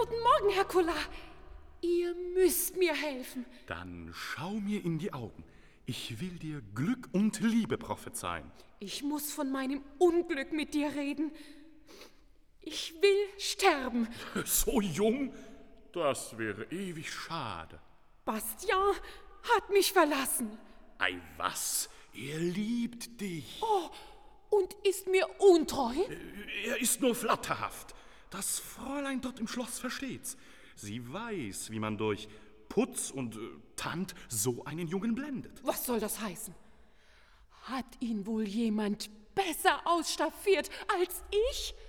Guten Morgen, Hercula. Ihr müsst mir helfen. Dann schau mir in die Augen. Ich will dir Glück und Liebe prophezeien. Ich muss von meinem Unglück mit dir reden. Ich will sterben. So jung? Das wäre ewig schade. Bastien hat mich verlassen. Ei, was? Er liebt dich. Oh, und ist mir untreu? Er ist nur flatterhaft. Das Fräulein dort im Schloss versteht's. Sie weiß, wie man durch Putz und Tand so einen Jungen blendet. Was soll das heißen? Hat ihn wohl jemand besser ausstaffiert als ich?